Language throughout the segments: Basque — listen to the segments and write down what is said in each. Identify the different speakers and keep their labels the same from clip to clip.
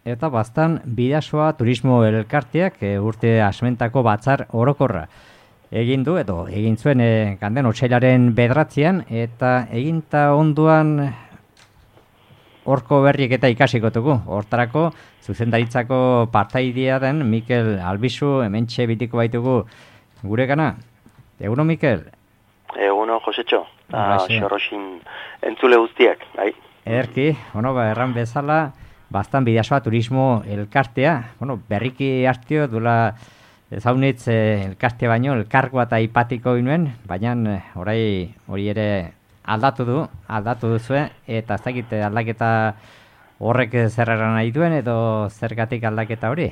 Speaker 1: eta bastan Bidasoa Turismo Elkarteak urte asmentako batzar orokorra egin du, edo egin zuen ganden otsailaren 9 eta eginta onduan horko berriek eta ikasiko dugu. Hortarako zuzendaritzako partaidea den Mikel Albizu hementxe bitiko baitugu guregana. Eguno, Mikel?
Speaker 2: Eguno, Josetxo. Xorroxin entzule guztiak, bai?
Speaker 1: Ederki, erran bezala, bastan Bidasoa Turismo Elkartea, berriki hartio dula zaunitz elkartea baino, elkargoa eta ipatiko ginuen, baina hori ere aldatu duzue, eta ez dakit aldaketa horrek zerreran nahi duen, edo zergatik aldaketa hori?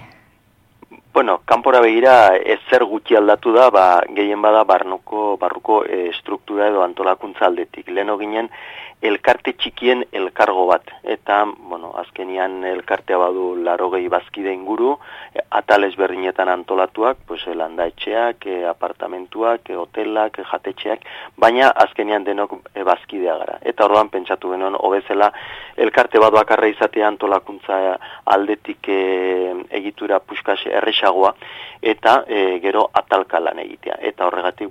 Speaker 2: Bueno, kanpora begira ezer gutxi aldatu da, gehien bada barruko struktura edo antolakuntza aldetik. Leheno ginen elkarte txikien elkargo bat, eta azkenian elkartea badu 80 bazkide inguru, atal ezberdinetan antolatuak, landaetxeak, apartamentuak, hotelak, jatetxeak, baina azkenian denok bazkidea gara. Eta orduan pentsatu genuen hobezela elkarte bat bakarra izatea antolakuntza aldetik egitura puskas erresagoa, eta gero atalka lan egitea. Eta horregatik,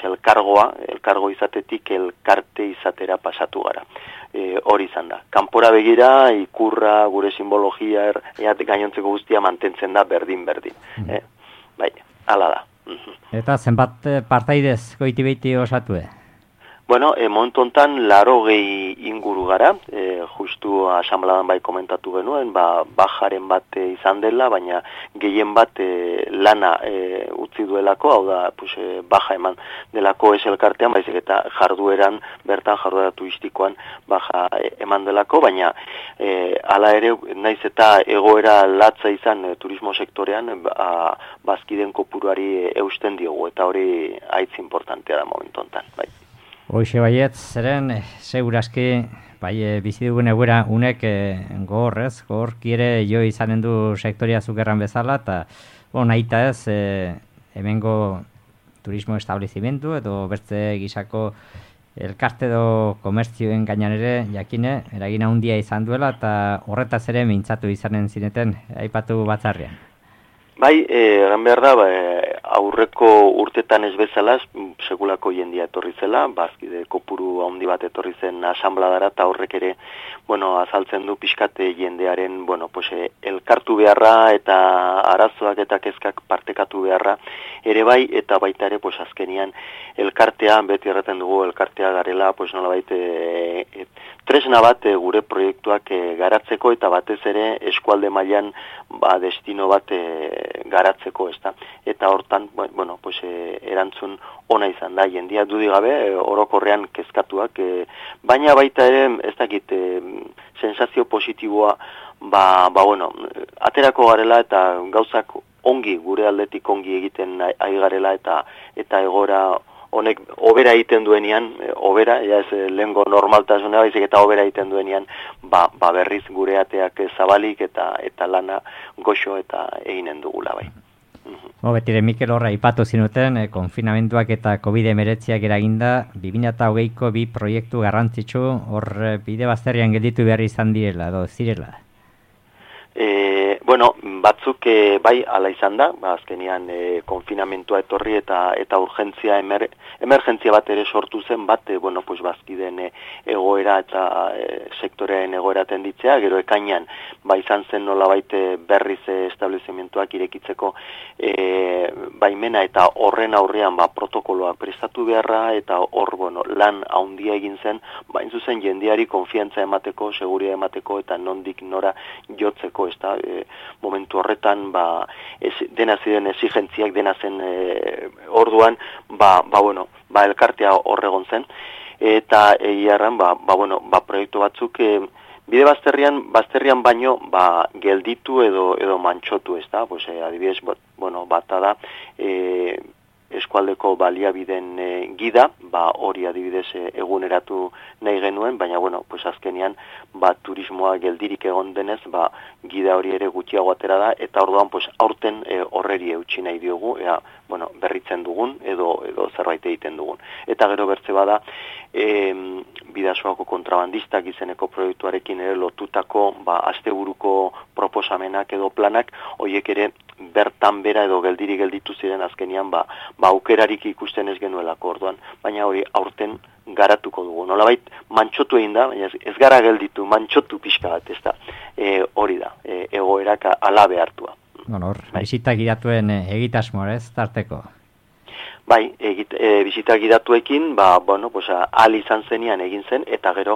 Speaker 2: elkargo izatetik elkarte izatera pasatu gara. Hori izan da. Kanpora begira, ikurra, gure simbologia, gainontzeko guztia mantentzen da berdin-berdin. Bai, hala da.
Speaker 1: Eta zenbat partaidez goiti-beiti osatue?
Speaker 2: Bueno, momentu hontan 80 inguru gara, justu asanbladan bai komentatu genuen, bajaren bat izan dela, baina gehien bat lana utzi duelako, hau da, baja eman delako ez elkartean, baizik eta jarduera turistikoan baja eman delako, baina hala ere, naiz eta egoera latza izan turismo sektorean, bazkiden kopuruari eusten diogu, eta hori haitz importantea da momentu hontan, bai.
Speaker 1: Hoxe baiet, zeren, segurazki, bizi dugun egoera unek gogorki ere jo izanen du sektoria zukerran bezala, eta nahita ez, hemengo turismo establezimendu edo bertze gisako elkarte edo komertzioen gainan ere, jakine, eragina handia izan duela, eta horretaz ere mintzatu izanen zineten, aipatu batzarrean.
Speaker 2: Bai, egan behar da, aurreko urtetan ez bezala, segulako jendia etorri zela, bazkide kopuru handi bat etorri zen asanbladara, eta horrek ere, azaltzen du pixkate jendearen, elkartu beharra eta arazoak eta kezkak partekatu beharra ere bai, eta baita ere, azkenian elkartea, beti erraten dugu elkartea garela, nolabait tresna bat gure proiektuak garatzeko, eta batez ere eskualde mailan destino bat garatzeko, ezta. Eta hortan, erantzun ona izan da, jendia dudigabe, orokorrean kezkatuak, baina baita ere, ez dakit, sensazio positiboa, aterako garela eta gauzak ongi, gure aldetik ongi egiten ari garela, eta egora honek obera egiten duenean, ez lehengo normaltasuna, baizik eta obera egiten duenean, berriz gure ateak zabalik eta lana goxo eta eginen dugula bai.
Speaker 1: Betire, Mikel horra ipatu zinuten, konfinamentuak eta COVID-19 eraginda, 2020ko 2 proiektu garrantzitsu hor bide bazterrean gelditu behar izan direla, edo zirela?
Speaker 2: Batzuk bai ala izan da, azkenian konfinamentua etorri eta urgentzia, emergentzia bat ere sortu zen, bazkiden egoera eta sektorearen egoera tenditzea, gero ekainan, izan zen nolabait berriz establezimentuak irekitzeko baimena eta horren aurrean protokoloak prestatu beharra, eta hor lan handia egin zen, zuzen jendeari konfiantza emateko, seguridad emateko, eta nondik nora jotzeko, ezta, momentu horretan, dena ziren exigentziak, dena zen orduan, elkartea horregon zen, eta egiarran, proiektu batzuk, bide bazterrian baino, gelditu edo mantxotu, ezta, adibidez, bata da, eskualdeko baliabideen gida, hori adibidez eguneratu nahi genuen, baina pues azkenean turismoa geldirik egon denez, gida hori ere gutxiago atera da, eta orduan pues aurten horreri eutsi nahi diogu, berritzen dugun edo zerbait egiten dugun. Eta gero bertze bada Bidasoako kontrabandistak izeneko proiektuarekin ere lotutako asteburuko proposamenak edo planak, horiek ere bertan bera edo gelditu ziren azkenean aukerarik ikusten ez genuelako orduan, baina hori aurten garatuko dugu. Nolabait mantxotu egin da, baina ez gara gelditu, mantxotu pixka bat, ez da. Hori da, egoerak ala behartua.
Speaker 1: Hor, bizitak gidatuen egitasmoa, ez, tarteko?
Speaker 2: Bai, bizitak gidatuekin, ahal izan zenian egin zen, eta gero,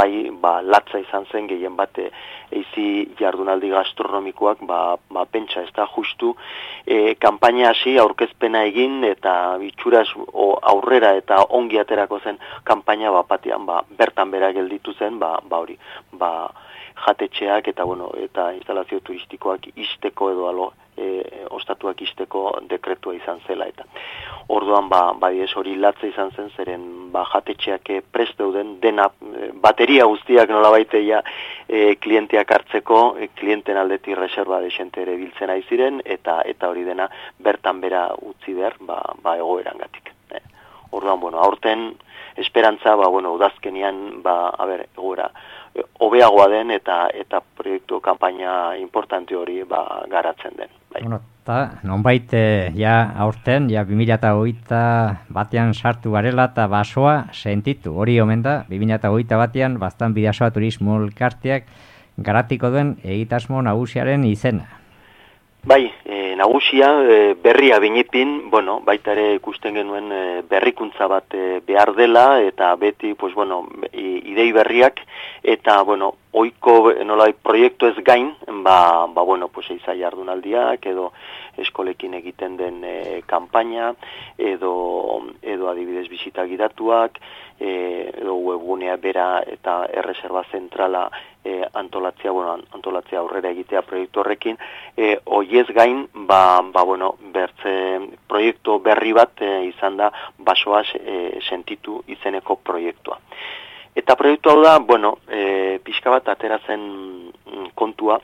Speaker 2: latza izan zen gehien bat eizi jardunaldi gastronomikoak, pentsa, ez da, justu, kanpaina hasi aurkezpena egin, eta bitxuraz aurrera eta ongi aterako zen kanpaina batean, bertan bera gelditu zen, hori, jatetxeak eta instalazio turistikoak isteko edo ostatuak isteko dekretua izan zela eta orduan hori latza izan zen zeren jatetxeak prest dauden dena bateria guztiak nolabaiteia klienteak hartzeko klienten aldetik reserva desente ere biltzen ari ziren eta hori dena bertan bera utzi behar egoerangatik. Orduan aurten esperantza udazkenian egoera hobeagoa den eta proiektu kanpaina importante hori garatzen den.
Speaker 1: Eta nonbait aurten 2021 batean sartu garela eta basoa sentitu. Hori omen da 2021 batean Baztan Bidasoa Turismo Elkarteak garatiko duen egitasmo nagusiaren izena.
Speaker 2: Bai, nagusia berria binipin, baita ere ikusten genuen berrikuntza bat behar dela eta beti idei berriak eta ohiko proiektu ez gain, eiza jardunaldiak edo eskolekin egiten den kanpaina edo adibidez bisita gidatuak edo webgunea bera eta erreserba zentrala antolatzea aurrera egitea proiektu horrekin, hoiez gain, bertze proiektu berri bat izan da basoa sentitu izeneko proiektua. Eta proiektu hau da, pixka bat ateratzen kontua,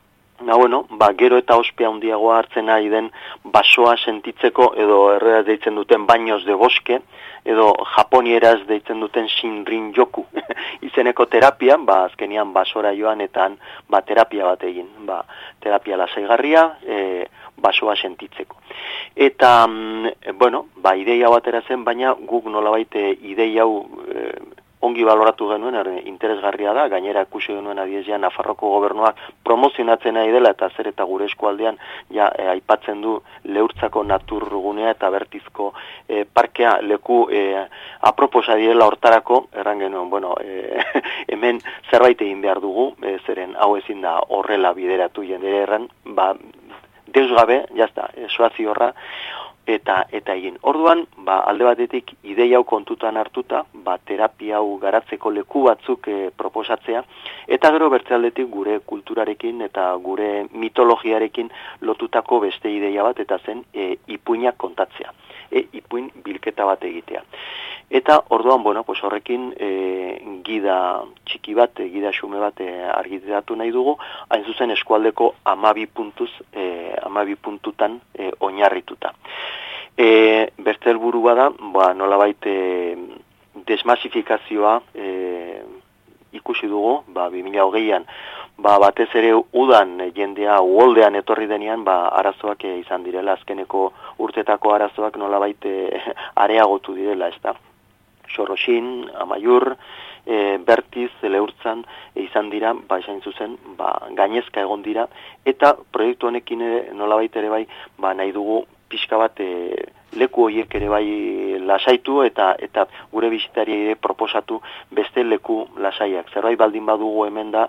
Speaker 2: gero eta ospea handiagoa hartzen ari den basoa sentitzeko edo erreraz deitzen duten baños de bosque edo japonieraz deitzen duten shinrin joku izeneko terapia, azkenian basora joan eta terapia bat egin, terapia lasaigarria basoa sentitzeko. Eta, ideia hau ateratzen, baina guk nolabait ideia hau ongi baloratu genuen, interesgarria da, gainera ikusi genuen adiezian Nafarroko gobernuak promozionatzen nahi dela eta zer eta gure eskualdean aipatzen du Leurtzako naturgunea eta Bertizko parkea leku aproposa direla hortarako, erran genuen, hemen zerbait egin behar dugu, zeren hau ezin da horrela bideratu jendere erran, deus gabe, jazta, soazi horra, eta egin. Orduan, alde batetik ideia hau kontutan hartuta, terapia hau garatzeko leku batzuk proposatzea, eta gero bertzealdetik gure kulturarekin eta gure mitologiarekin lotutako beste ideia bat, eta zen ipuinak kontatzea. Ipuin bilketa bat egitea. Eta orduan, horrekin gida txiki bat, gida xume bat argitaratu nahi dugu, hain zuzen eskualdeko 12 puntutan oinarrituta. Beste helburua da, nolabait desmasifikazioa ikusi dugu, 2020an, batez ere udan jendea uholdean etorri denean, arazoak izan direla, azkeneko urtetako arazoak nolabait areagotu direla, ez da. Xorroxin, Amaiur, Bertiz, Leurtzan izan dira, esan zuzen, gainezka egon dira, eta proiektu honekin nolabait ere nahi dugu pixka bat leku horiek ere lasaitu eta gure bisitari ere proposatu beste leku lasaiak. Zerbait baldin badugu hemen da,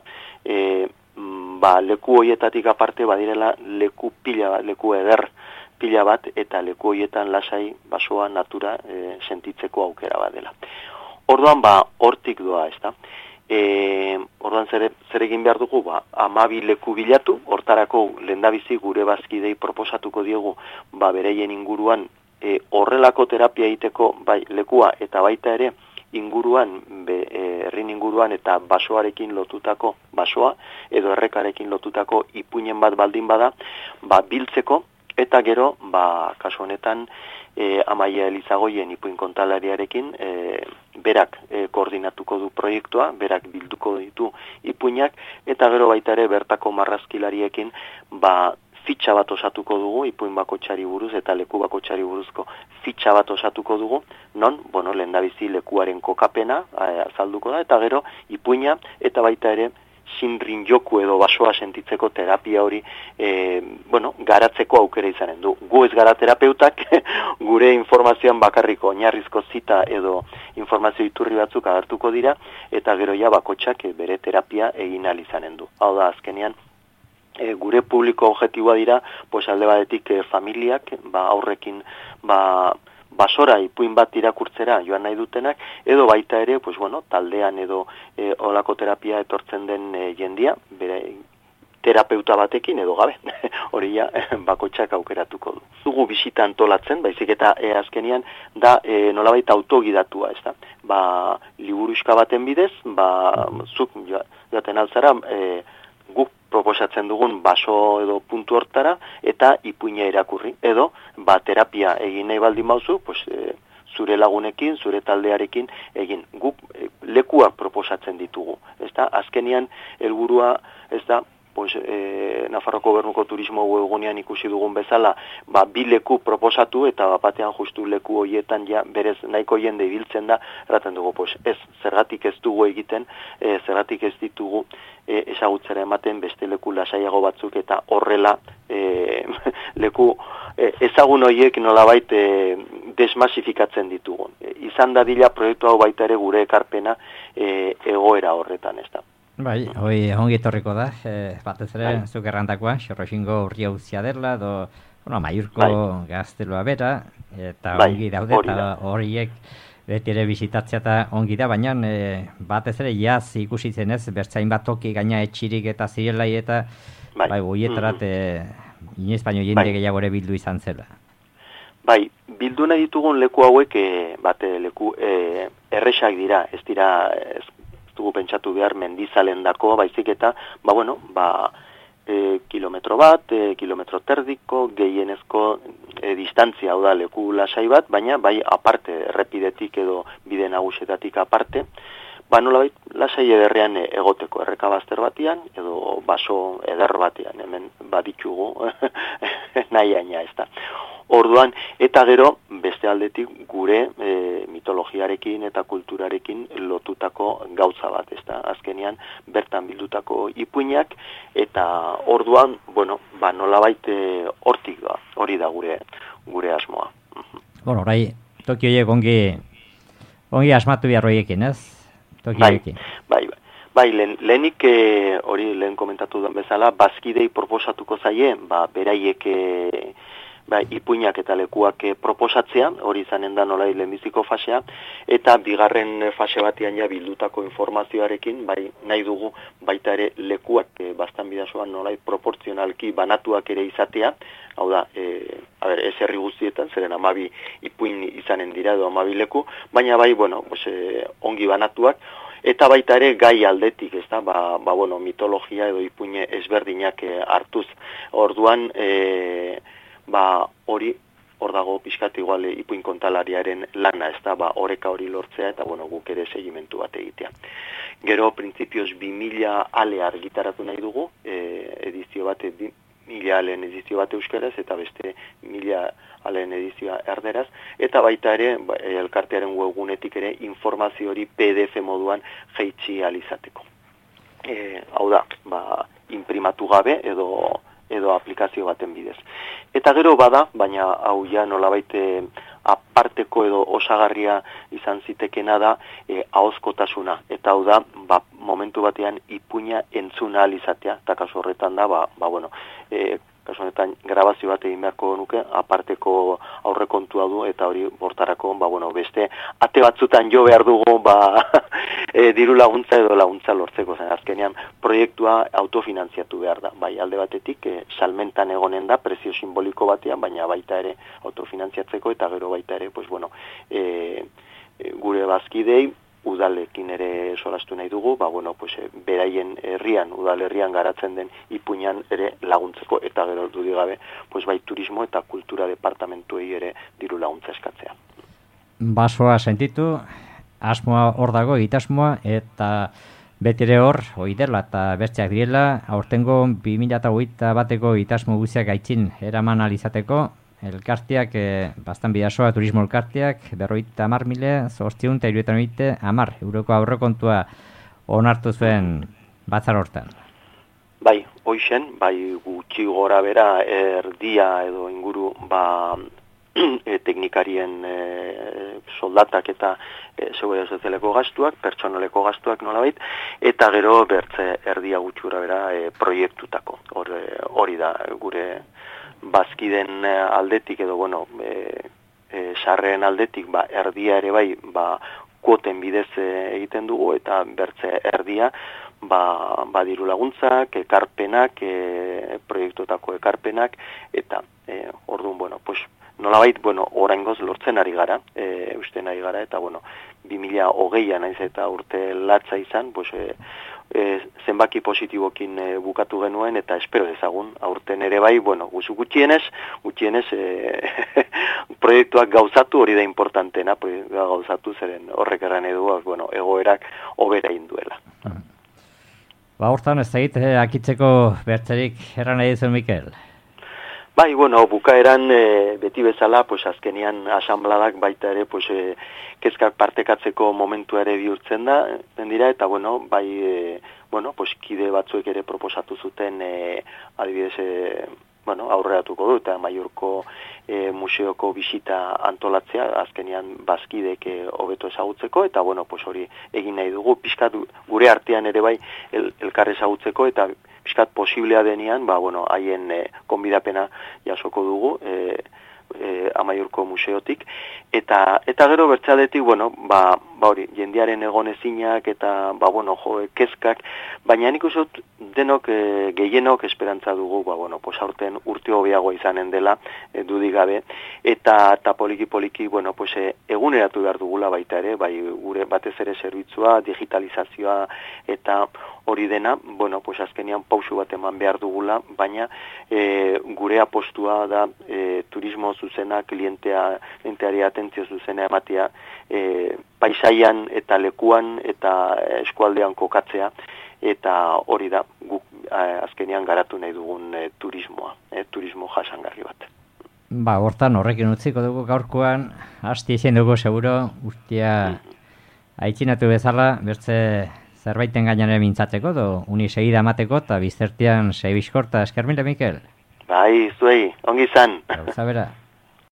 Speaker 2: leku horietatik aparte badirela leku pila bat, leku eder pila bat, eta leku horietan lasai basoa natura sentitzeko aukera bat dela. Orduan, hortik doa, ez da. Orduan zer egin behar dugu, 12 leku bilatu, hortarako lehendabizi gure bazkidei proposatuko diegu, bereien inguruan horrelako terapia egiteko bai lekua eta baita ere inguruan, herrin inguruan eta basoarekin lotutako basoa edo errekarekin lotutako ipuinen bat baldin bada, biltzeko eta gero, kasu honetan Amaia Elizagoien ipuin kontalariarekin berak koordinatuko du proiektua, berak bilduko ditu ipuinak eta gero baita ere bertako marrazkilariekin fitxa bat osatuko dugu, ipuin bakotxari buruz eta leku bakotxari buruzko fitxa bat osatuko dugu, non, lehendabizi lekuaren kokapena azalduko da, eta gero ipuina eta baita ere sinrin joku edo basoa sentitzeko terapia hori garatzeko aukera izanen du. Gu ez gara terapeutak, gure informazioan bakarriko oinarrizko zita edo informazio iturri batzuk agertuko dira, eta gero bakotxak bere terapia egin ahal izanen du. Hau da, azkenean, gure publiko objektiboa dira, alde batetik familiak, aurrekin, basora ipuin bat irakurtzera joan nahi dutenak, edo baita ere, taldean edo olako terapia etortzen den jendia, bere terapeuta batekin edo gabe, hori bakotxak aukeratuko du. Dugu bisita antolatzen, baizik eta azkenian da nolabait autogidatua, ez da? Liburuxka baten bidez, zuk jaten altzara, guk proposatzen dugun baso edo puntu hortara eta ipuina irakurri. Edo, terapia egin nahi baldin bauzu, zure lagunekin, zure taldearekin egin. Guk lekua proposatzen ditugu. Azkenian, helburua, Nafarroko Gobernuko turismo webgunean ikusi dugun bezala, bi leku proposatu eta batean justu leku horietan berez nahiko jende ibiltzen da, erraten dugu, zergatik ez dugu egiten, zergatik ez ditugu ezagutzera ematen beste leku lasaiago batzuk eta horrela leku ezagun horiek nolabait desmasifikatzen ditugu. Izan dadila proiektu hau baita ere gure ekarpena egoera horretan, ez da.
Speaker 1: Bai, ongi etorriko da, batez ere, zuk errantakoa, Xorroxingo urria uzia dela, Maiurko gaztelua bera, eta ongi daude, eta horiek beti ere bizitatzea eta ongi da, baina batez ere jaz ikusi zenez, bertzain bat toki gaina etxirik eta zirelai eta goietarat inoiz baino jende gehiago ere bildu izan zela.
Speaker 2: Bai, bildu nahi ditugun leku hauek leku erresak dira, ez dira dugu pentsatu behar mendizalen dako, baizik eta, kilometro bat, kilometro terdiko, gehienezko distantzia, hau da, leku lasai bat, baina bai aparte, errepidetik edo bide nagusetatik aparte, nolabait lasai ederrean egoteko, erreka bazter batean, edo baso eder batean, hemen baditugu, nahi aina ez da. Orduan, eta gero, beste aldetik gure mitologiarekin eta kulturarekin lotutako gauza bat, ez da, azkenean bertan bildutako ipuinak, eta orduan, nolabait hortik da, hori da gure asmoa.
Speaker 1: Orai, toki horiek ongi asmatu behar horiekin, ez?
Speaker 2: Bai, lehenik hori lehen komentatu den bezala, bazkidei proposatuko zaie, beraiek ipuinak eta lekuak proposatzea, hori izanen da nolai lehenbiziko fasea, eta bigarren fase batean bildutako informazioarekin, nahi dugu baita ere lekuak bastan bidasoan nolai proportzionalki banatuak ere izatea, hau da, ez herri guztietan, zeren 12 ipuin izanen dira edo 12 leku, baina ongi banatuak, eta baita ere gai aldetik, ez da, mitologia edo ipuine ezberdinak hartuz. Orduan, hori hor dago pixkat igual ipuin kontalariaren lana, ez da, oreka hori lortzea eta guk ere segimentu bat egitea. Gero, printzipioz 2000 ale argitaratu nahi dugu, edizio bat, 1000 alen edizio bat euskaraz eta beste 1000 alen edizioa erderaz, eta baita ere, elkartearen webgunetik ere informazio hori PDF moduan jaitsi alizateko. Hau da, imprimatu gabe edo aplikazio baten bidez. Eta gero bada, baina hau nolabait aparteko edo osagarria izan zitekena da ahozkotasuna. Eta hau da, momentu batean ipuina entzuna alizatea, eta kasu horretan da, kasu honetan grabazio bat egin beharko nuke, aparteko aurrekontua du, eta hori bortarako, beste ate batzutan jo behar dugu, diru laguntza edo laguntza lortzeko, zen azkenean proiektua autofinantziatu behar da, bai alde batetik, salmentan egonen da, prezio simboliko batean, baina baita ere autofinantziatzeko, eta gero baita ere, gure bazkidei, udalekin ere solastu nahi dugu, beraien herrian, udalerrian garatzen den ipuinan ere laguntzeko, eta gero dudik gabe, bai turismo eta kultura departamentuei ere diru laguntza eskatzea.
Speaker 1: Basoa sentitu, asmoa hor dago, egitasmoa, eta beti ere hor, hoi dela eta besteak direla, aurtengo 2008 bateko egitasmo guziak aitzin eraman alizateko, elkarteak, bastan bidasoa, turismo elkarteak, 50.000, 870 euroko aurrekontua onartu zuen batzar hortan.
Speaker 2: Bai, hoixen, gutxi gora bera erdia edo inguru, teknikarien soldatak eta seguridade sozialeko gastuak, pertsonaleko gastuak nolabait, eta gero bertze erdia gutxura bera proiektutako. Hori da gure bazkiden aldetik edo sarreen aldetik erdia ere kuoten bidez egiten dugu, eta bertze erdia diru laguntzak, ekarpenak, proiektutako ekarpenak, eta orduan, nolabait, oraingoz lortzen ari gara, usten ari gara, eta 2020 naiz eta urte latza izan, zenbaki positibokin bukatu genuen, eta espero dezagun, aurten ere gutxienez proiektuak gauzatu, hori da importantena, gauzatu zeren horrek erran edu, egoerak hobera induela.
Speaker 1: Hortan ez da akitzeko bertzerik erran nahi zuen, Mikel?
Speaker 2: Bai, bukaeran beti bezala, azkenian asanbladak baita ere, kezkak partekatzeko momentu ere bihurtzen da, dira, eta kide batzuek ere proposatu zuten, adibidez, aurreratuko du, eta Maiorko museoko bisita antolatzea, azkenian bazkidek hobeto ezagutzeko, eta hori egin nahi dugu, pixkat gure artean ere elkar ezagutzeko, eta pixkat posiblea denean, haien konbidapena jasoko dugu, Amaiurko museotik, eta gero bertzaletik, hori, jendearen egonezinak eta, kezkak, baina nik uste denok, gehienok esperantza dugu, aurten urte hobeagoa izanen dela, dudik gabe, eta poliki-poliki, eguneratu behar dugula baita ere, gure batez ere zerbitzua, digitalizazioa, eta hori dena, azkenian pausu bat eman behar dugula, baina gure apostua da turismo zuzena, klienteari atentzio zuzena ematea, paisaian eta lekuan eta eskualdean kokatzea, eta hori da guk azkenean garatu nahi dugun turismoa, turismo jasangarri bat.
Speaker 1: Hortan horrekin utziko dugu gaurkoan, hasti izan dugu seguro, guztia aitzinatu bezala, bertze zerbaiten gainaren mintzatzeko, uni segida amateko, eta biztertian sei bizkorta eskermile, Mikel?
Speaker 2: Bai, zuei, ongi izan.
Speaker 1: Gauza bera.